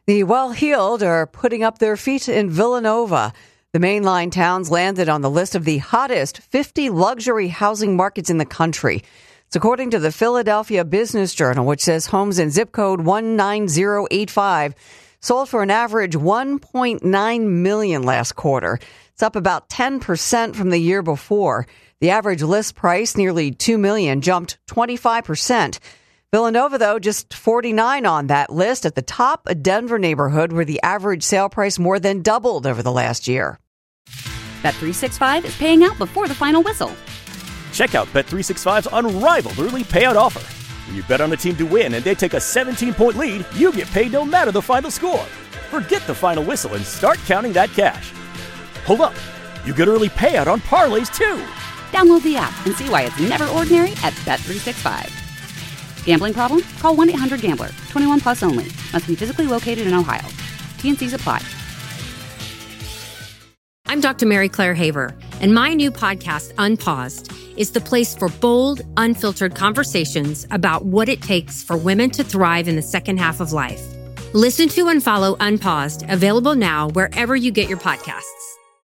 The well-heeled are putting up their feet in Villanova. The mainline towns landed on the list of the hottest 50 luxury housing markets in the country. It's according to the Philadelphia Business Journal, which says homes in zip code 19085 sold for an average $1.9 million last quarter. It's up about 10% from the year before. The average list price, nearly $2 million, jumped 25%. Villanova, though, just 49 on that list. At the top, a Denver neighborhood where the average sale price more than doubled over the last year. Bet365 is paying out before the final whistle. Check out Bet365's unrivaled early payout offer. When you bet on a team to win and they take a 17-point lead, you get paid no matter the final score. Forget the final whistle and start counting that cash. Hold up. You get early payout on parlays, too. Download the app and see why it's never ordinary at Bet365. Gambling problem? Call 1-800-GAMBLER. 21 plus only. Must be physically located in Ohio. T&Cs apply. I'm Dr. Mary Claire Haver, and my new podcast, Unpaused, is the place for bold, unfiltered conversations about what it takes for women to thrive in the second half of life. Listen to and follow Unpaused, available now wherever you get your podcasts.